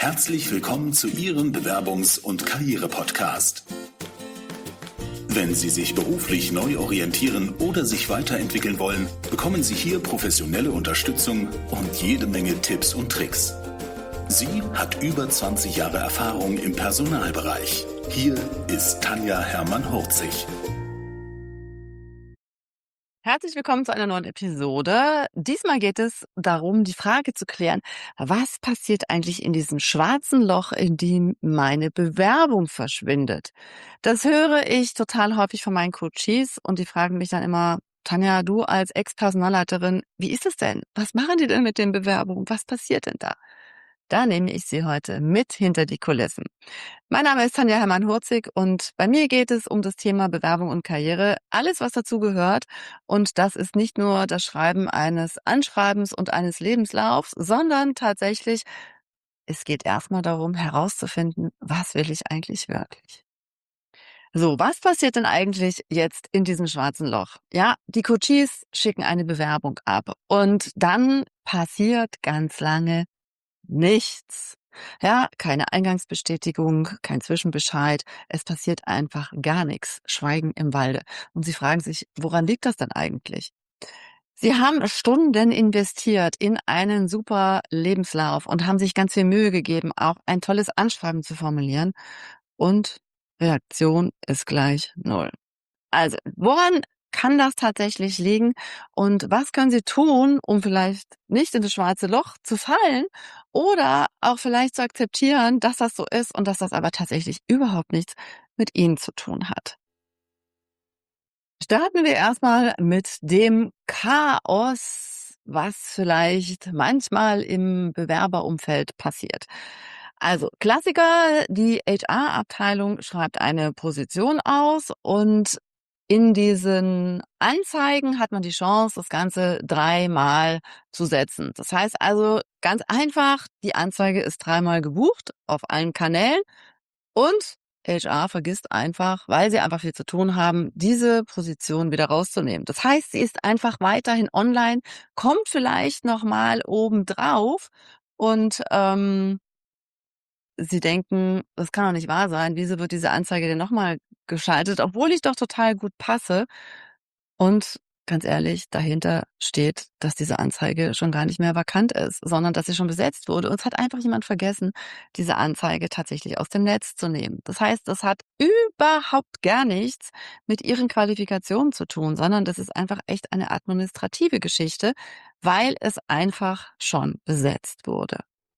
Herzlich willkommen zu Ihrem Bewerbungs- und Karriere-Podcast. Wenn Sie sich beruflich neu orientieren oder sich weiterentwickeln wollen, bekommen Sie hier professionelle Unterstützung und jede Menge Tipps und Tricks. Sie hat über 20 Jahre Erfahrung im Personalbereich. Hier ist Tanja Hermann-Hurzig. Herzlich willkommen zu einer neuen Episode. Diesmal geht es darum, die Frage zu klären, was passiert eigentlich in diesem schwarzen Loch, in dem meine Bewerbung verschwindet? Das höre ich total häufig von meinen Coaches und die fragen mich dann immer, Tanja, du als Ex-Personalleiterin, wie ist es denn? Was machen die denn mit den Bewerbungen? Was passiert denn da? Da nehme ich Sie heute mit hinter die Kulissen. Mein Name ist Tanja Hermann-Hurzig und bei mir geht es um das Thema Bewerbung und Karriere, alles was dazu gehört. Und das ist nicht nur das Schreiben eines Anschreibens und eines Lebenslaufs, sondern tatsächlich, es geht erstmal darum herauszufinden, was will ich eigentlich wirklich? So, was passiert denn eigentlich jetzt in diesem schwarzen Loch? Ja, die Coaches schicken eine Bewerbung ab und dann passiert ganz lange nichts. Ja, keine Eingangsbestätigung, kein Zwischenbescheid. Es passiert einfach gar nichts. Schweigen im Walde. Und Sie fragen sich, woran liegt das denn eigentlich? Sie haben Stunden investiert in einen super Lebenslauf und haben sich ganz viel Mühe gegeben, auch ein tolles Anschreiben zu formulieren. Und Reaktion ist gleich null. Also, woran kann das tatsächlich liegen und was können Sie tun, um vielleicht nicht in das schwarze Loch zu fallen oder auch vielleicht zu akzeptieren, dass das so ist und dass das aber tatsächlich überhaupt nichts mit Ihnen zu tun hat? Starten wir erstmal mit dem Chaos, was vielleicht manchmal im Bewerberumfeld passiert. Also Klassiker, die HR-Abteilung schreibt eine Position aus und in diesen Anzeigen hat man die Chance, das Ganze 3-mal zu setzen. Das heißt also ganz einfach, die Anzeige ist 3-mal gebucht auf allen Kanälen und HR vergisst einfach, weil sie einfach viel zu tun haben, diese Position wieder rauszunehmen. Das heißt, sie ist einfach weiterhin online, kommt vielleicht noch mal obendrauf und Sie denken, das kann doch nicht wahr sein. Wieso wird diese Anzeige denn noch mal geschaltet, obwohl ich doch total gut passe? Und ganz ehrlich, dahinter steht, dass diese Anzeige schon gar nicht mehr vakant ist, sondern dass sie schon besetzt wurde. Und es hat einfach jemand vergessen, diese Anzeige tatsächlich aus dem Netz zu nehmen. Das heißt, das hat überhaupt gar nichts mit Ihren Qualifikationen zu tun, sondern das ist einfach echt eine administrative Geschichte, weil es einfach schon besetzt wurde.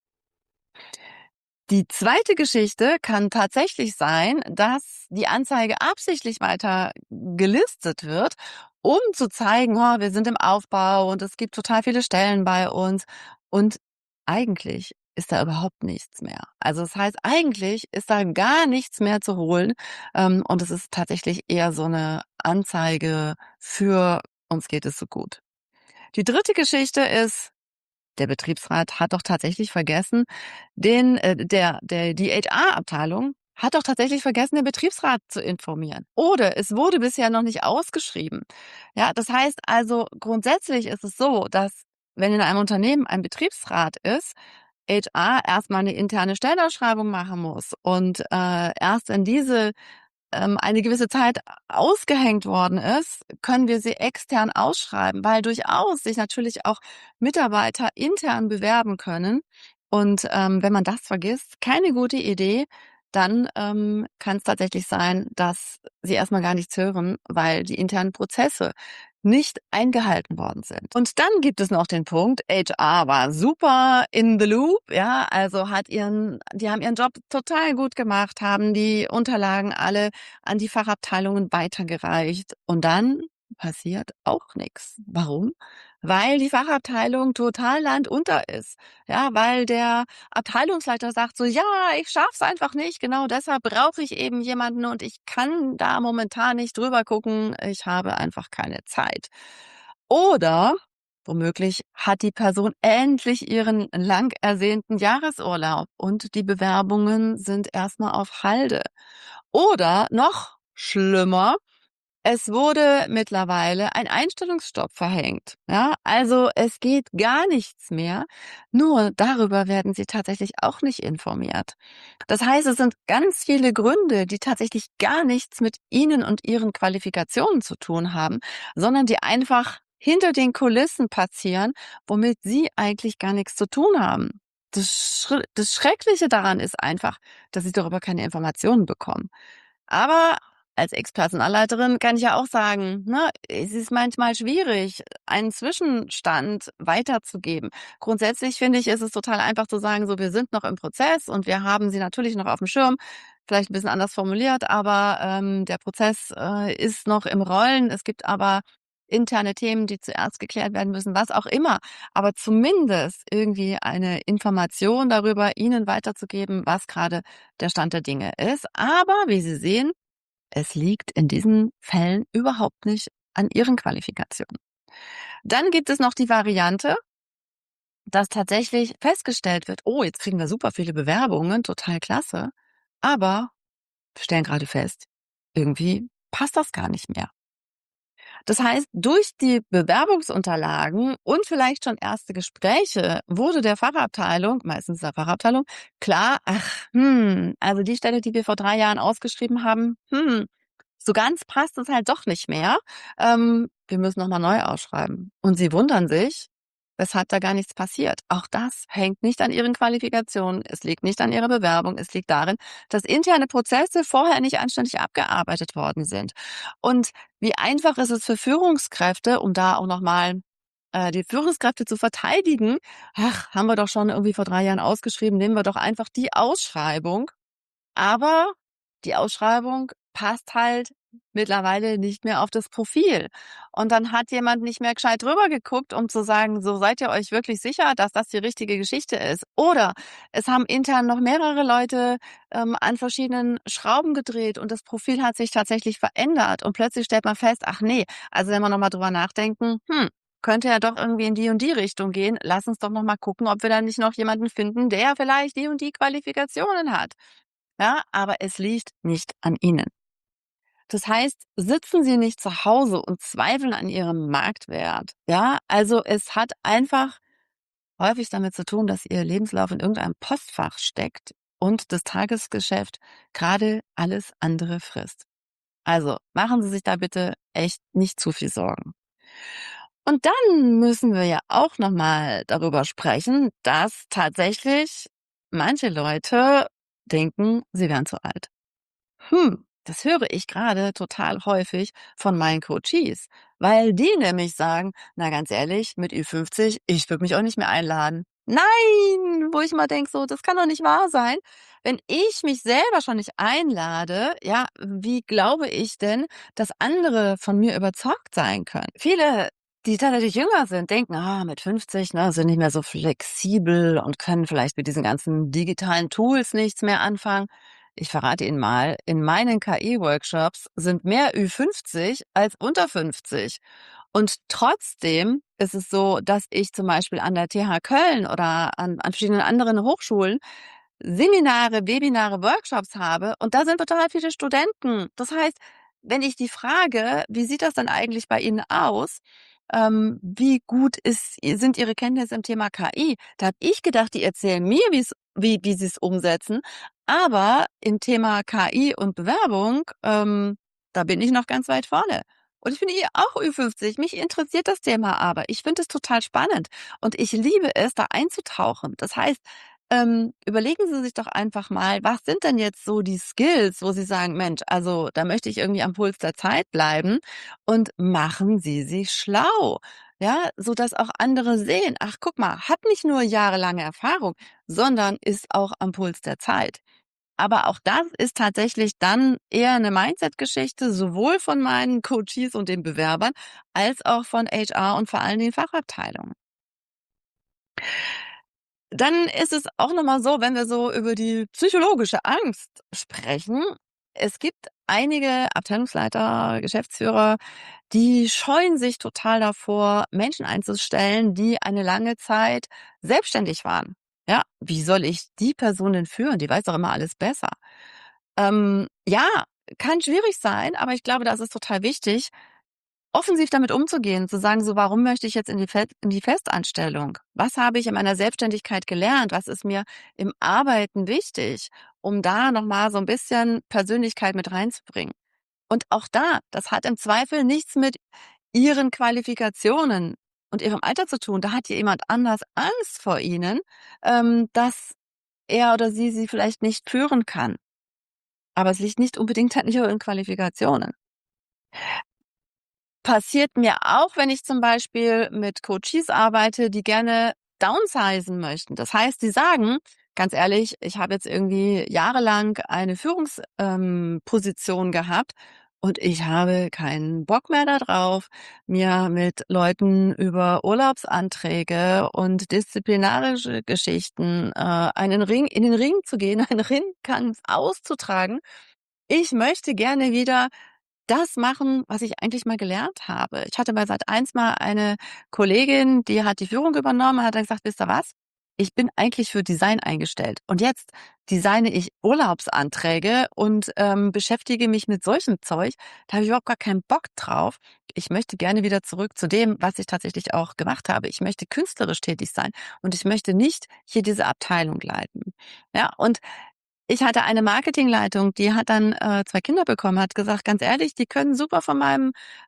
Die zweite Geschichte kann tatsächlich sein, dass die Anzeige absichtlich weiter gelistet wird, um zu zeigen, oh, wir sind im Aufbau und es gibt total viele Stellen bei uns. Und eigentlich ist da überhaupt nichts mehr. Also das heißt, eigentlich ist da gar nichts mehr zu holen. Und es ist tatsächlich eher so eine Anzeige für uns geht es so gut. Die dritte Geschichte ist, der Betriebsrat hat doch tatsächlich vergessen, die HR-Abteilung hat doch tatsächlich vergessen, den Betriebsrat zu informieren. Oder es wurde bisher noch nicht ausgeschrieben. Ja, das heißt also, grundsätzlich ist es so, dass wenn in einem Unternehmen ein Betriebsrat ist, HR erstmal eine interne Stellenausschreibung machen muss und erst wenn diese eine gewisse Zeit ausgehängt worden ist, können wir sie extern ausschreiben, weil durchaus sich natürlich auch Mitarbeiter intern bewerben können. Und wenn man das vergisst, keine gute Idee, dann kann es tatsächlich sein, dass sie erstmal gar nichts hören, weil die internen Prozesse nicht eingehalten worden sind. Und dann gibt es noch den Punkt, HR war super in the loop, ja, also die haben ihren Job total gut gemacht, haben die Unterlagen alle an die Fachabteilungen weitergereicht und dann passiert auch nichts. Warum? Weil die Fachabteilung total landunter ist. Ja, weil der Abteilungsleiter sagt so, ja, ich schaff's einfach nicht, genau deshalb brauche ich eben jemanden und ich kann da momentan nicht drüber gucken, ich habe einfach keine Zeit. Oder womöglich hat die Person endlich ihren lang ersehnten Jahresurlaub und die Bewerbungen sind erstmal auf Halde. Oder noch schlimmer, Es wurde mittlerweile ein Einstellungsstopp verhängt. Ja, also es geht gar nichts mehr. Nur darüber werden Sie tatsächlich auch nicht informiert. Das heißt, es sind ganz viele Gründe, die tatsächlich gar nichts mit Ihnen und Ihren Qualifikationen zu tun haben, sondern die einfach hinter den Kulissen passieren, womit Sie eigentlich gar nichts zu tun haben. Das Schreckliche daran ist einfach, dass Sie darüber keine Informationen bekommen. Aber als Ex-Personalleiterin kann ich ja auch sagen, ne, es ist manchmal schwierig, einen Zwischenstand weiterzugeben. Grundsätzlich finde ich, ist es total einfach zu sagen, so, wir sind noch im Prozess und wir haben Sie natürlich noch auf dem Schirm. Vielleicht ein bisschen anders formuliert, aber der Prozess ist noch im Rollen. Es gibt aber interne Themen, die zuerst geklärt werden müssen, was auch immer. Aber zumindest irgendwie eine Information darüber Ihnen weiterzugeben, was gerade der Stand der Dinge ist. Aber wie Sie sehen, es liegt in diesen Fällen überhaupt nicht an Ihren Qualifikationen. Dann gibt es noch die Variante, dass tatsächlich festgestellt wird, oh, jetzt kriegen wir super viele Bewerbungen, total klasse, aber wir stellen gerade fest, irgendwie passt das gar nicht mehr. Das heißt, durch die Bewerbungsunterlagen und vielleicht schon erste Gespräche wurde der Fachabteilung, meistens der Fachabteilung, klar, also die Stelle, die wir vor 3 Jahren ausgeschrieben haben, so ganz passt es halt doch nicht mehr. Wir müssen noch mal neu ausschreiben. Und sie wundern sich, weshalb da gar nichts passiert. Auch das hängt nicht an ihren Qualifikationen. Es liegt nicht an ihrer Bewerbung. Es liegt darin, dass interne Prozesse vorher nicht anständig abgearbeitet worden sind. Und wie einfach ist es für Führungskräfte, um da auch noch mal die Führungskräfte zu verteidigen. Ach, haben wir doch schon irgendwie vor 3 Jahren ausgeschrieben, nehmen wir doch einfach die Ausschreibung. Aber die Ausschreibung passt halt mittlerweile nicht mehr auf das Profil. Und dann hat jemand nicht mehr gescheit drüber geguckt, um zu sagen, so, seid ihr euch wirklich sicher, dass das die richtige Geschichte ist? Oder es haben intern noch mehrere Leute an verschiedenen Schrauben gedreht und das Profil hat sich tatsächlich verändert. Und plötzlich stellt man fest, ach nee, also wenn wir nochmal drüber nachdenken, könnte ja doch irgendwie in die und die Richtung gehen. Lass uns doch nochmal gucken, ob wir da nicht noch jemanden finden, der vielleicht die und die Qualifikationen hat. Ja, aber es liegt nicht an Ihnen. Das heißt, sitzen Sie nicht zu Hause und zweifeln an Ihrem Marktwert. Ja, also es hat einfach häufig damit zu tun, dass Ihr Lebenslauf in irgendeinem Postfach steckt und das Tagesgeschäft gerade alles andere frisst. Also machen Sie sich da bitte echt nicht zu viel Sorgen. Und dann müssen wir ja auch noch mal darüber sprechen, dass tatsächlich manche Leute denken, sie wären zu alt. Das höre ich gerade total häufig von meinen Coaches, weil die nämlich sagen: „Na, ganz ehrlich, mit Ü50, ich würde mich auch nicht mehr einladen." Nein, wo ich mal denke so: „Das kann doch nicht wahr sein. Wenn ich mich selber schon nicht einlade, ja, wie glaube ich denn, dass andere von mir überzeugt sein können?" Viele, die tatsächlich jünger sind, denken: mit 50, ne, sind nicht mehr so flexibel und können vielleicht mit diesen ganzen digitalen Tools nichts mehr anfangen. Ich verrate Ihnen mal, in meinen KI-Workshops sind mehr Ü50 als unter 50. Und trotzdem ist es so, dass ich zum Beispiel an der TH Köln oder an verschiedenen anderen Hochschulen Seminare, Webinare, Workshops habe und da sind total viele Studenten. Das heißt, wenn ich die frage, wie sieht das denn eigentlich bei Ihnen aus? Wie gut sind Ihre Kenntnisse im Thema KI? Da habe ich gedacht, die erzählen mir, wie sie es umsetzen. Aber im Thema KI und Bewerbung, da bin ich noch ganz weit vorne. Und ich bin eh auch Ü50. Mich interessiert das Thema aber. Ich finde es total spannend und ich liebe es, da einzutauchen. Das heißt, überlegen Sie sich doch einfach mal, was sind denn jetzt so die Skills, wo Sie sagen, Mensch, also da möchte ich irgendwie am Puls der Zeit bleiben und machen Sie sich schlau. Ja, so dass auch andere sehen, ach guck mal, hat nicht nur jahrelange Erfahrung, sondern ist auch am Puls der Zeit. Aber auch das ist tatsächlich dann eher eine Mindset-Geschichte, sowohl von meinen Coaches und den Bewerbern als auch von HR und vor allen Dingen Fachabteilungen. Dann ist es auch noch mal so, wenn wir so über die psychologische Angst sprechen. Es gibt einige Abteilungsleiter, Geschäftsführer, die scheuen sich total davor, Menschen einzustellen, die eine lange Zeit selbstständig waren. Ja, wie soll ich die Person denn führen? Die weiß doch immer alles besser. Ja, kann schwierig sein, aber ich glaube, das ist total wichtig, offensiv damit umzugehen, zu sagen, so: „Warum möchte ich jetzt in die Festanstellung? Was habe ich in meiner Selbstständigkeit gelernt? Was ist mir im Arbeiten wichtig?“ Um da noch mal so ein bisschen Persönlichkeit mit reinzubringen. Und auch da, das hat im Zweifel nichts mit Ihren Qualifikationen und Ihrem Alter zu tun. Da hat ja jemand anders Angst vor Ihnen, dass er oder sie vielleicht nicht führen kann. Aber es liegt nicht unbedingt an Ihren Qualifikationen. Passiert mir auch, wenn ich zum Beispiel mit Coaches arbeite, die gerne downsizen möchten. Das heißt, die sagen: „Ganz ehrlich, ich habe jetzt irgendwie jahrelang eine Position gehabt und ich habe keinen Bock mehr da drauf, mir mit Leuten über Urlaubsanträge und disziplinarische Geschichten, einen Ring in den Ring zu gehen, einen Ringkampf auszutragen. Ich möchte gerne wieder das machen, was ich eigentlich mal gelernt habe.“ Ich hatte bei Sat.1 mal eine Kollegin, die hat die Führung übernommen, hat dann gesagt: „Wisst ihr was? Ich bin eigentlich für Design eingestellt und jetzt designe ich Urlaubsanträge und, beschäftige mich mit solchem Zeug. Da habe ich überhaupt gar keinen Bock drauf. Ich möchte gerne wieder zurück zu dem, was ich tatsächlich auch gemacht habe. Ich möchte künstlerisch tätig sein und ich möchte nicht hier diese Abteilung leiten.“ Ja, und ich hatte eine Marketingleitung, die hat dann, 2 Kinder bekommen, hat gesagt: „Ganz ehrlich, die können super von meinem,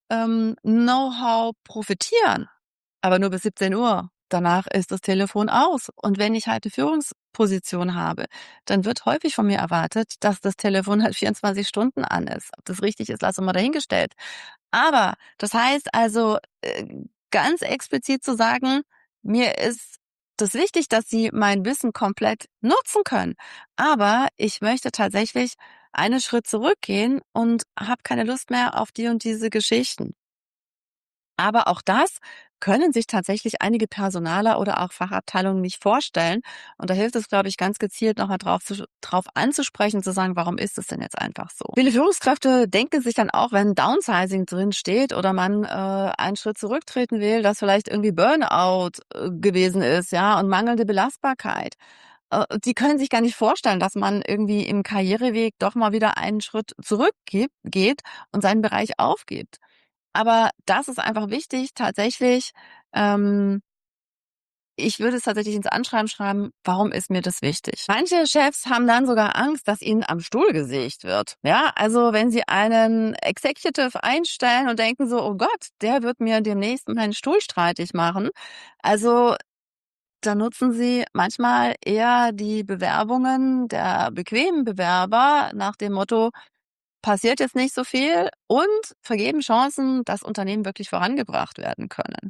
Know-how profitieren, aber nur bis 17 Uhr. Danach ist das Telefon aus. Und wenn ich halt 'ne Führungsposition habe, dann wird häufig von mir erwartet, dass das Telefon halt 24 Stunden an ist. Ob das richtig ist, lassen wir mal dahingestellt. Aber das heißt also, ganz explizit zu sagen: „Mir ist das wichtig, dass Sie mein Wissen komplett nutzen können, aber ich möchte tatsächlich einen Schritt zurückgehen und habe keine Lust mehr auf die und diese Geschichten.“ Aber auch das können sich tatsächlich einige Personaler oder auch Fachabteilungen nicht vorstellen. Und da hilft es, glaube ich, ganz gezielt noch mal drauf anzusprechen, zu sagen: „Warum ist es denn jetzt einfach so?“ Viele Führungskräfte denken sich dann auch, wenn Downsizing drin steht oder man, einen Schritt zurücktreten will, dass vielleicht irgendwie Burnout, gewesen ist, ja, und mangelnde Belastbarkeit. Die können sich gar nicht vorstellen, dass man irgendwie im Karriereweg doch mal wieder einen Schritt geht und seinen Bereich aufgibt. Aber das ist einfach wichtig, tatsächlich, ähm ich würde es tatsächlich ins Anschreiben schreiben: „Warum ist mir das wichtig?“ Manche Chefs haben dann sogar Angst, dass ihnen am Stuhl gesägt wird. Ja, also wenn sie einen Executive einstellen und denken so: „Oh Gott, der wird mir demnächst meinen Stuhl streitig machen.“ Also, da nutzen sie manchmal eher die Bewerbungen der bequemen Bewerber nach dem Motto: „Passiert jetzt nicht so viel“ und vergeben Chancen, dass Unternehmen wirklich vorangebracht werden können.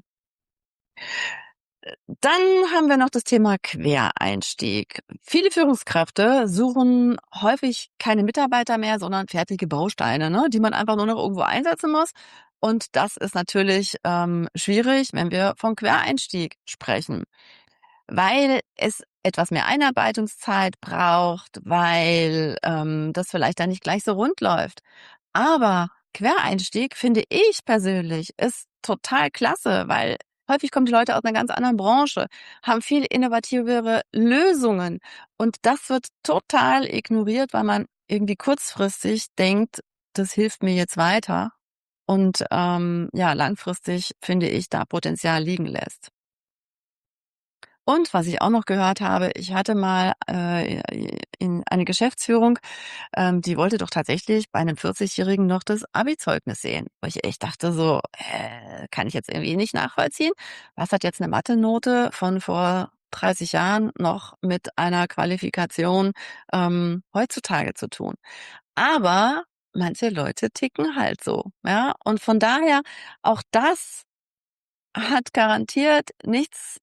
Dann haben wir noch das Thema Quereinstieg. Viele Führungskräfte suchen häufig keine Mitarbeiter mehr, sondern fertige Bausteine, ne, die man einfach nur noch irgendwo einsetzen muss. Und das ist natürlich, schwierig, wenn wir vom Quereinstieg sprechen, weil es etwas mehr Einarbeitungszeit braucht, weil, das vielleicht dann nicht gleich so rund läuft. Aber Quereinstieg, finde ich persönlich, ist total klasse, weil häufig kommen die Leute aus einer ganz anderen Branche, haben viel innovativere Lösungen und das wird total ignoriert, weil man irgendwie kurzfristig denkt: „Das hilft mir jetzt weiter“ und, ja, langfristig, finde ich, da Potenzial liegen lässt. Und was ich auch noch gehört habe, ich hatte mal, in eine Geschäftsführung, die wollte doch tatsächlich bei einem 40-Jährigen noch das Abi-Zeugnis sehen. Wo ich echt dachte so: kann ich jetzt irgendwie nicht nachvollziehen. Was hat jetzt eine Mathe-Note von vor 30 Jahren noch mit einer Qualifikation, heutzutage zu tun?“ Aber manche Leute ticken halt so, ja? Und von daher auch das hat garantiert nichts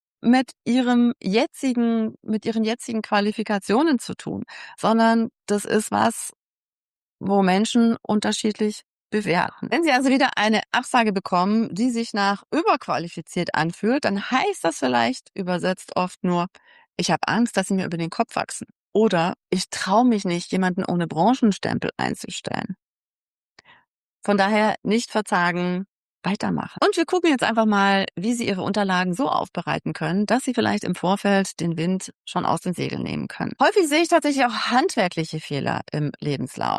mit ihren jetzigen Qualifikationen zu tun, sondern das ist was, wo Menschen unterschiedlich bewerten. Wenn Sie also wieder eine Absage bekommen, die sich nach überqualifiziert anfühlt, dann heißt das vielleicht übersetzt oft nur: „Ich habe Angst, dass Sie mir über den Kopf wachsen“ oder „Ich traue mich nicht, jemanden ohne Branchenstempel einzustellen.“ Von daher nicht verzagen, weitermachen. Und wir gucken jetzt einfach mal, wie Sie Ihre Unterlagen so aufbereiten können, dass Sie vielleicht im Vorfeld den Wind schon aus den Segeln nehmen können. Häufig sehe ich tatsächlich auch handwerkliche Fehler im Lebenslauf.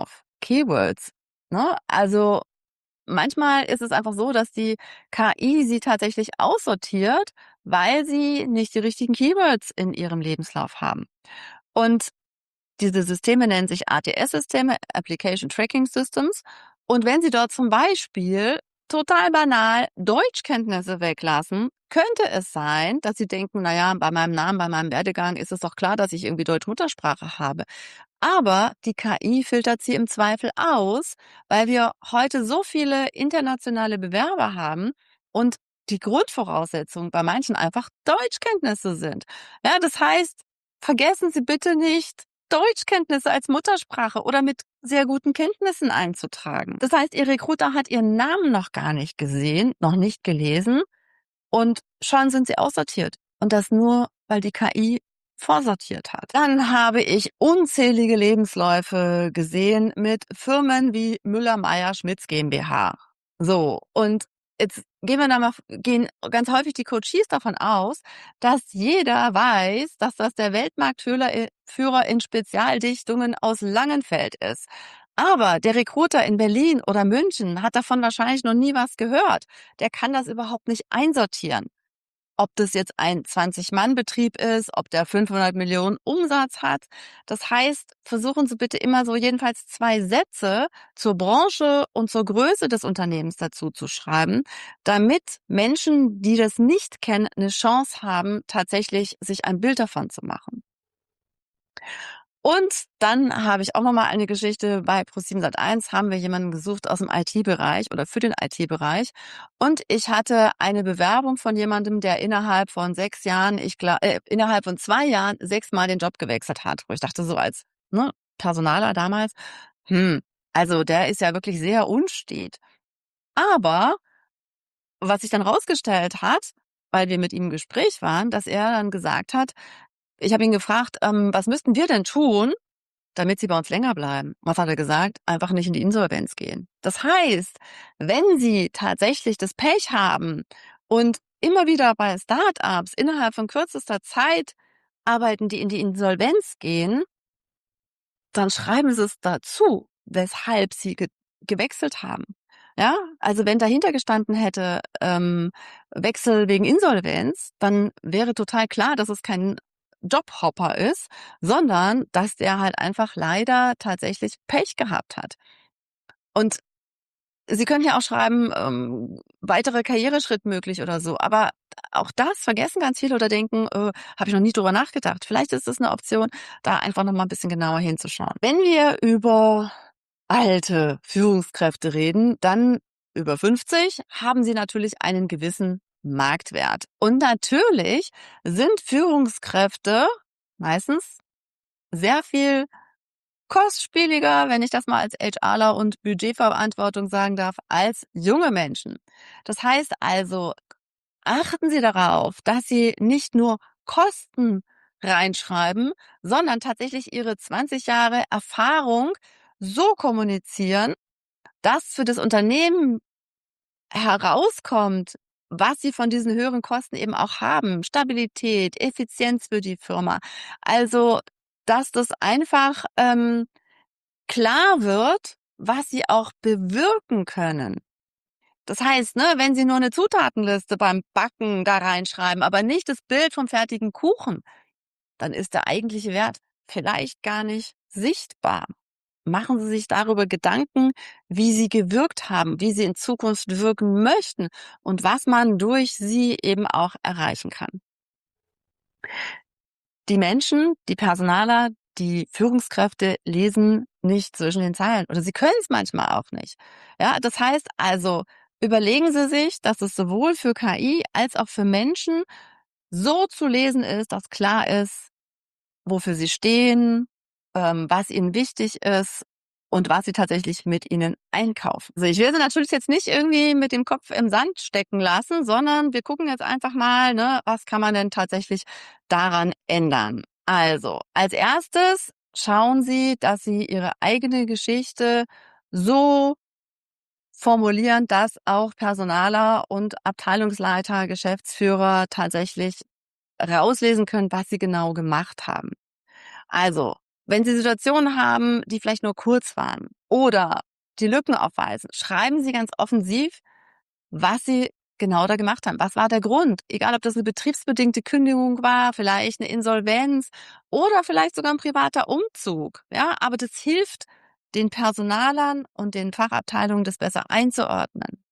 Keywords, ne? Also manchmal ist es einfach so, dass die KI sie tatsächlich aussortiert, weil sie nicht die richtigen Keywords in ihrem Lebenslauf haben. Und diese Systeme nennen sich ATS-Systeme, Application Tracking Systems. Und wenn Sie dort zum Beispiel total banal Deutschkenntnisse weglassen, könnte es sein, dass Sie denken, naja, bei meinem Namen, bei meinem Werdegang ist es doch klar, dass ich irgendwie Deutsch-Muttersprache habe. Aber die KI filtert sie im Zweifel aus, weil wir heute so viele internationale Bewerber haben und die Grundvoraussetzung bei manchen einfach Deutschkenntnisse sind. Ja, das heißt, vergessen Sie bitte nicht, Deutschkenntnisse als Muttersprache oder mit sehr guten Kenntnissen einzutragen. Das heißt, Ihr Recruiter hat Ihren Namen noch gar nicht gesehen, noch nicht gelesen und schon sind Sie aussortiert. Und das nur, weil die KI vorsortiert hat. Dann habe ich unzählige Lebensläufe gesehen mit Firmen wie Müller-Meyer-Schmitz GmbH. So, und jetzt gehen ganz häufig die Coaches davon aus, dass jeder weiß, dass das der Weltmarktführer in Spezialdichtungen aus Langenfeld ist. Aber der Recruiter in Berlin oder München hat davon wahrscheinlich noch nie was gehört. Der kann das überhaupt nicht einsortieren. Ob das jetzt ein 20-Mann-Betrieb ist, ob der 500 Millionen Umsatz hat. Das heißt, versuchen Sie bitte immer so jedenfalls 2 Sätze zur Branche und zur Größe des Unternehmens dazu zu schreiben, damit Menschen, die das nicht kennen, eine Chance haben, tatsächlich sich ein Bild davon zu machen. Und dann habe ich auch noch mal eine Geschichte. Bei ProSiebenSat.1 haben wir jemanden gesucht aus dem IT-Bereich oder für den IT-Bereich. Und ich hatte eine Bewerbung von jemandem, der innerhalb von 6 Jahren, innerhalb von 2 Jahren 6-mal den Job gewechselt hat. Wo ich dachte so als Personaler damals, also der ist ja wirklich sehr unstet. Aber was sich dann rausgestellt hat, weil wir mit ihm im Gespräch waren, dass er dann gesagt hat, ich habe ihn gefragt, was müssten wir denn tun, damit Sie bei uns länger bleiben? Was hat er gesagt? Einfach nicht in die Insolvenz gehen. Das heißt, wenn Sie tatsächlich das Pech haben und immer wieder bei Start-ups innerhalb von kürzester Zeit arbeiten, die in die Insolvenz gehen, dann schreiben Sie es dazu, weshalb Sie gewechselt haben. Ja, also wenn dahinter gestanden hätte, Wechsel wegen Insolvenz, dann wäre total klar, dass es kein Jobhopper ist, sondern dass der halt einfach leider tatsächlich Pech gehabt hat. Und Sie können ja auch schreiben, weitere Karriereschritt möglich oder so. Aber auch das vergessen ganz viele oder denken, habe ich noch nie drüber nachgedacht. Vielleicht ist es eine Option, da einfach noch mal ein bisschen genauer hinzuschauen. Wenn wir über alte Führungskräfte reden, dann über 50 haben sie natürlich einen gewissen Marktwert. Und natürlich sind Führungskräfte meistens sehr viel kostspieliger, wenn ich das mal als HRler und Budgetverantwortung sagen darf, als junge Menschen. Das heißt also, achten Sie darauf, dass Sie nicht nur Kosten reinschreiben, sondern tatsächlich Ihre 20 Jahre Erfahrung so kommunizieren, dass für das Unternehmen herauskommt, was Sie von diesen höheren Kosten eben auch haben. Stabilität, Effizienz für die Firma. Also, dass das einfach klar wird, was sie auch bewirken können. Das heißt, ne, wenn Sie nur eine Zutatenliste beim Backen da reinschreiben, aber nicht das Bild vom fertigen Kuchen, dann ist der eigentliche Wert vielleicht gar nicht sichtbar. Machen Sie sich darüber Gedanken, wie Sie gewirkt haben, wie Sie in Zukunft wirken möchten und was man durch Sie eben auch erreichen kann. Die Menschen, die Personaler, die Führungskräfte lesen nicht zwischen den Zeilen oder sie können es manchmal auch nicht. Ja, das heißt also, überlegen Sie sich, dass es sowohl für KI als auch für Menschen so zu lesen ist, dass klar ist, wofür sie stehen, was ihnen wichtig ist und was sie tatsächlich mit ihnen einkaufen. Also ich will sie natürlich jetzt nicht irgendwie mit dem Kopf im Sand stecken lassen, sondern wir gucken jetzt einfach mal, ne, was kann man denn tatsächlich daran ändern. Also, als erstes schauen Sie, dass Sie Ihre eigene Geschichte so formulieren, dass auch Personaler und Abteilungsleiter, Geschäftsführer tatsächlich rauslesen können, was Sie gemacht haben. Also, wenn Sie Situationen haben, die vielleicht nur kurz waren oder die Lücken aufweisen. Schreiben Sie ganz offensiv, was Sie genau da gemacht haben. Was war der Grund? Egal, ob das eine betriebsbedingte Kündigung war, vielleicht eine Insolvenz oder vielleicht sogar ein privater Umzug. Ja, aber das hilft den Personalern und den Fachabteilungen, das besser einzuordnen.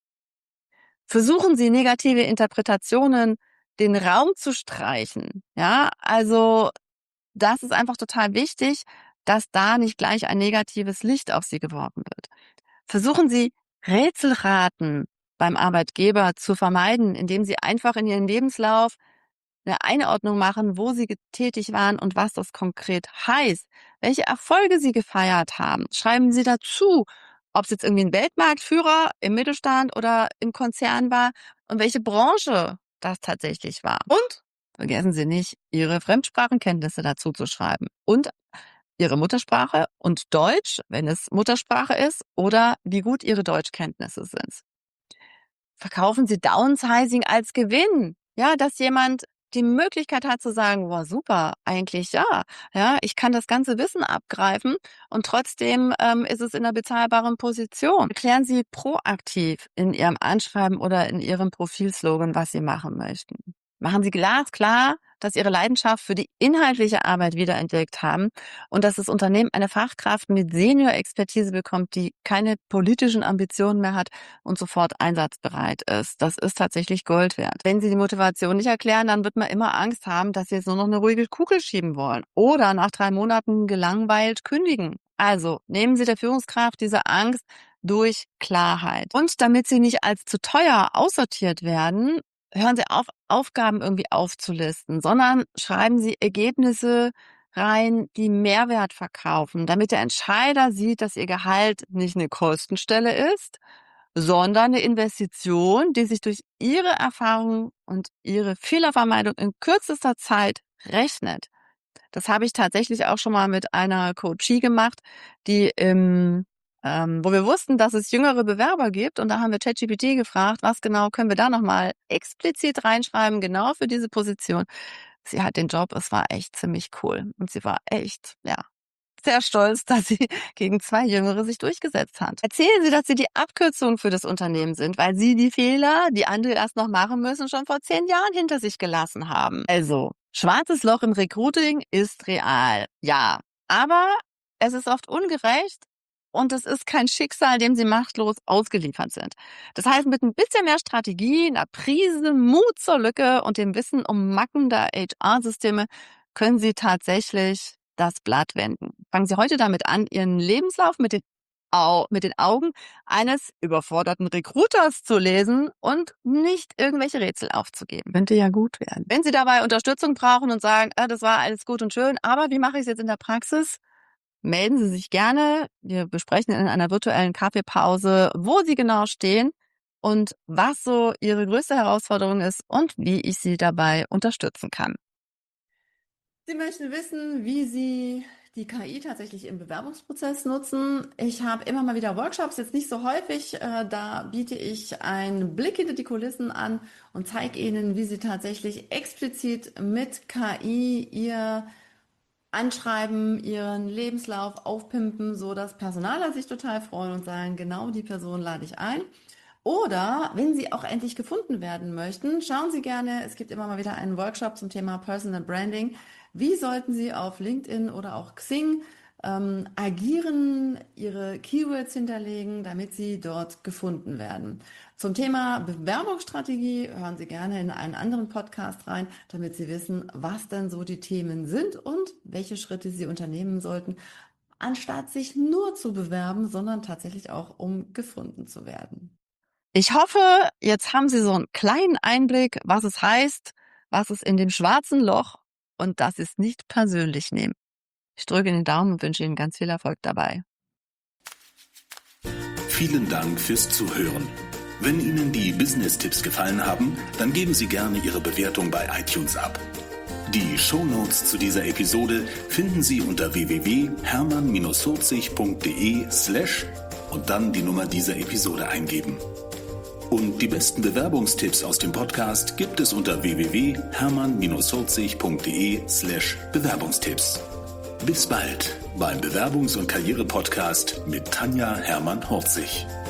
Versuchen Sie, negative Interpretationen den Raum zu streichen. Ja, also das ist einfach total wichtig, dass da nicht gleich ein negatives Licht auf Sie geworfen wird. Versuchen Sie, Rätselraten beim Arbeitgeber zu vermeiden, indem Sie einfach in Ihren Lebenslauf eine Einordnung machen, wo Sie tätig waren und was das konkret heißt, welche Erfolge Sie gefeiert haben. Schreiben Sie dazu, ob es jetzt irgendwie ein Weltmarktführer im Mittelstand oder im Konzern war und welche Branche das tatsächlich war. Und vergessen Sie nicht, Ihre Fremdsprachenkenntnisse dazu zu schreiben und Ihre Muttersprache und Deutsch, wenn es Muttersprache ist, oder wie gut Ihre Deutschkenntnisse sind. Verkaufen Sie Downsizing als Gewinn. Ja, dass jemand die Möglichkeit hat zu sagen, boah, super, eigentlich ja, ich kann das ganze Wissen abgreifen und trotzdem ist es in einer bezahlbaren Position. Erklären Sie proaktiv in Ihrem Anschreiben oder in Ihrem Profilslogan, was Sie machen möchten. Machen Sie glasklar, dass Ihre Leidenschaft für die inhaltliche Arbeit wiederentdeckt haben und dass das Unternehmen eine Fachkraft mit Senior-Expertise bekommt, die keine politischen Ambitionen mehr hat und sofort einsatzbereit ist. Das ist tatsächlich Gold wert. Wenn Sie die Motivation nicht erklären, dann wird man immer Angst haben, dass Sie jetzt nur noch eine ruhige Kugel schieben wollen oder nach 3 Monaten gelangweilt kündigen. Also nehmen Sie der Führungskraft diese Angst durch Klarheit. Und damit Sie nicht als zu teuer aussortiert werden, hören Sie auf, Aufgaben irgendwie aufzulisten, sondern schreiben Sie Ergebnisse rein, die Mehrwert verkaufen, damit der Entscheider sieht, dass Ihr Gehalt nicht eine Kostenstelle ist, sondern eine Investition, die sich durch Ihre Erfahrung und Ihre Fehlervermeidung in kürzester Zeit rechnet. Das habe ich tatsächlich auch schon mal mit einer Coachie gemacht, die wo wir wussten, dass es jüngere Bewerber gibt. Und da haben wir ChatGPT gefragt, was genau können wir da nochmal explizit reinschreiben, genau für diese Position. Sie hat den Job, es war echt ziemlich cool. Und sie war echt, ja, sehr stolz, dass sie gegen 2 Jüngere sich durchgesetzt hat. Erzählen Sie, dass Sie die Abkürzung für das Unternehmen sind, weil Sie die Fehler, die andere erst noch machen müssen, schon vor 10 Jahren hinter sich gelassen haben. Also, schwarzes Loch im Recruiting ist real, ja. Aber es ist oft ungerecht und es ist kein Schicksal, dem Sie machtlos ausgeliefert sind. Das heißt, mit ein bisschen mehr Strategie, einer Prise Mut zur Lücke und dem Wissen um Macken der HR-Systeme können Sie tatsächlich das Blatt wenden. Fangen Sie heute damit an, Ihren Lebenslauf mit den Augen eines überforderten Recruiters zu lesen und nicht irgendwelche Rätsel aufzugeben. Könnte ja gut werden. Wenn Sie dabei Unterstützung brauchen und sagen, das war alles gut und schön, aber wie mache ich es jetzt in der Praxis? Melden Sie sich gerne. Wir besprechen in einer virtuellen Kaffeepause, wo Sie genau stehen und was so Ihre größte Herausforderung ist und wie ich Sie dabei unterstützen kann. Sie möchten wissen, wie Sie die KI tatsächlich im Bewerbungsprozess nutzen. Ich habe immer mal wieder Workshops, jetzt nicht so häufig. Da biete ich einen Blick hinter die Kulissen an und zeige Ihnen, wie Sie tatsächlich explizit mit KI Ihr Anschreiben, Ihren Lebenslauf aufpimpen, so dass Personaler sich total freuen und sagen, genau die Person lade ich ein. Oder wenn Sie auch endlich gefunden werden möchten, schauen Sie gerne, es gibt immer mal wieder einen Workshop zum Thema Personal Branding. Wie sollten Sie auf LinkedIn oder auch Xing agieren, Ihre Keywords hinterlegen, damit Sie dort gefunden werden? Zum Thema Bewerbungsstrategie hören Sie gerne in einen anderen Podcast rein, damit Sie wissen, was denn so die Themen sind und welche Schritte Sie unternehmen sollten, anstatt sich nur zu bewerben, sondern tatsächlich auch, um gefunden zu werden. Ich hoffe, jetzt haben Sie so einen kleinen Einblick, was es heißt, was es in dem schwarzen Loch und dass Sie es nicht persönlich nehmen. Ich drücke Ihnen den Daumen und wünsche Ihnen ganz viel Erfolg dabei. Vielen Dank fürs Zuhören. Wenn Ihnen die Business-Tipps gefallen haben, dann geben Sie gerne Ihre Bewertung bei iTunes ab. Die Shownotes zu dieser Episode finden Sie unter www.hermann-40.de/ und dann die Nummer dieser Episode eingeben. Und die besten Bewerbungstipps aus dem Podcast gibt es unter www.hermann-40.de/Bewerbungstipps. Bis bald beim Bewerbungs- und Karriere-Podcast mit Tanja Hermann-Hurzig.